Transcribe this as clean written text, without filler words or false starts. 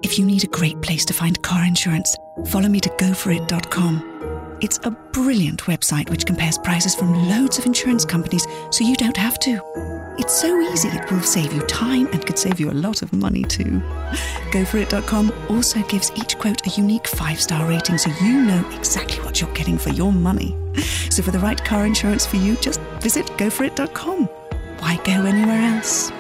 If you need a great place to find car insurance, follow me to goforit.com. It's a brilliant website which compares prices from loads of insurance companies so you don't have to. It's so easy it will save you time and could save you a lot of money too. Goforit.com also gives each quote a unique 5-star rating so you know exactly what you're getting for your money. So for the right car insurance for you, just visit goforit.com. Why go anywhere else?